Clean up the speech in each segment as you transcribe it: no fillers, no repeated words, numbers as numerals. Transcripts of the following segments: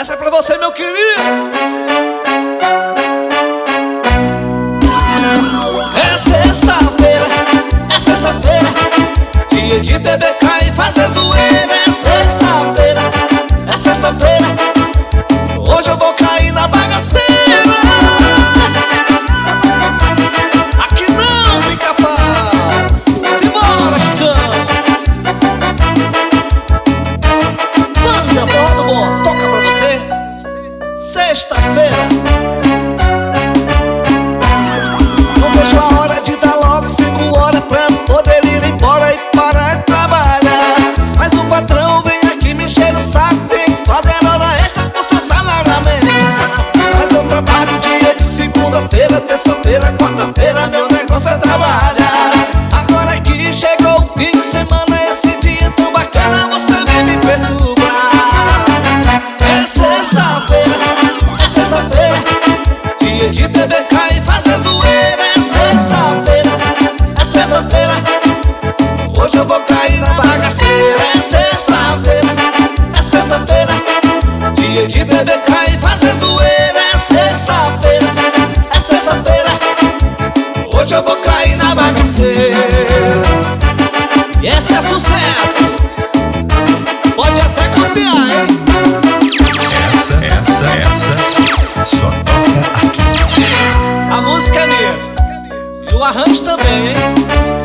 Essa é pra você, meu querido. É sexta-feira, dia de beber, cair e fazer zoeira. É sexta-feira, hoje eu vou cair na bagaceira. Aqui não, pica-pau. Simbora, Chicão. Manda, porra do bom, toca pra você. Sexta-feira, não vejo a hora de dar logo 5 horas pra poder ir embora e parar de trabalhar. Mas o patrão vem aqui me encher o saco, tem que fazer hora extra pro seu salário aumentar. Mas eu trabalho dia de segunda-feira, terça-feira, quarta-feira, meu negócio é trabalhar. Agora que chegou o fim de semana, esse dia tão bacana, você vem me perturbar. É sexta-feira, dia de beber, cair e fazer zoeira. É sexta-feira, hoje eu vou cair na bagaceira. É sexta-feira, dia de beber, cair e fazer zoeira. É sexta-feira, hoje eu vou cair na bagaceira. E esse é sucesso, pode até copiar, hein? Essa só toca aqui. A música é minha e o arranjo também, hein?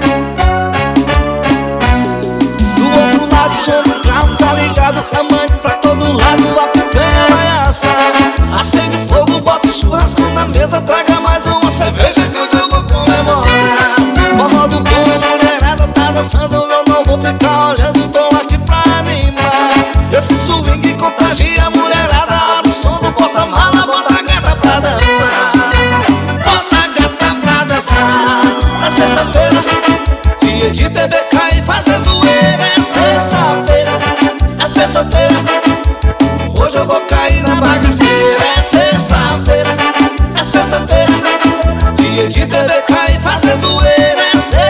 Do outro lado, o som do carro tá ligado, amante pra todo lado, a picanha vai assar. Acende fogo, bota o churrasco na mesa, traga mais uma cerveja que hoje eu vou comemorar. Forró do bom, mulherada tá dançando, eu não vou ficar olhando, tô aqui pra animar. Esse swing contagia a mulherada, olha o som do porta-mala, bota a gata pra dançar. É sexta-feira, dia de beber, cair e fazer zoeira. É sexta-feira, hoje eu vou cair na bagaceira. É sexta-feira, dia de beber, cair e fazer zoeira.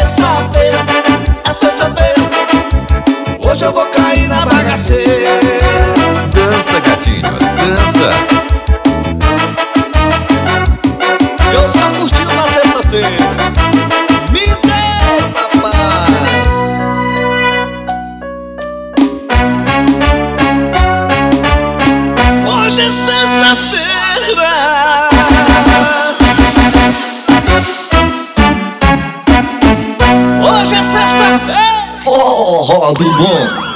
É sexta-feira, hoje eu vou cair na bagaceira. Dança, gatinho, dança. Eu só curtindo na sexta-feira. Me dê, papai. Hoje é sexta-feira. Hoje é sexta-feira. Forró do bom.